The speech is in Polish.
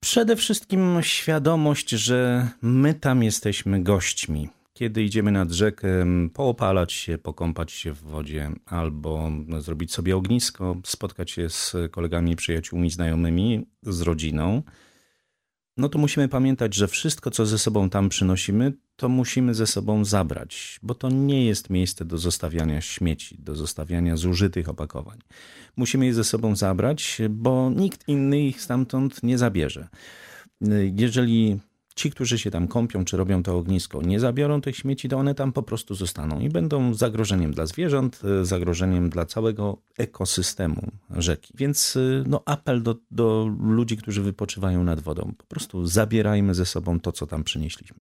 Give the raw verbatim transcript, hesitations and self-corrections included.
Przede wszystkim świadomość, że my tam jesteśmy gośćmi. Kiedy idziemy nad rzekę, poopalać się, pokąpać się w wodzie albo zrobić sobie ognisko, spotkać się z kolegami, przyjaciółmi, znajomymi, z rodziną, no to musimy pamiętać, że wszystko, co ze sobą tam przynosimy, to musimy ze sobą zabrać, bo to nie jest miejsce do zostawiania śmieci, do zostawiania zużytych opakowań. Musimy je ze sobą zabrać, bo nikt inny ich stamtąd nie zabierze. Jeżeli ci, którzy się tam kąpią czy robią to ognisko, nie zabiorą tych śmieci, to one tam po prostu zostaną i będą zagrożeniem dla zwierząt, zagrożeniem dla całego ekosystemu rzeki. Więc no, apel do, do ludzi, którzy wypoczywają nad wodą. Po prostu zabierajmy ze sobą to, co tam przynieśliśmy.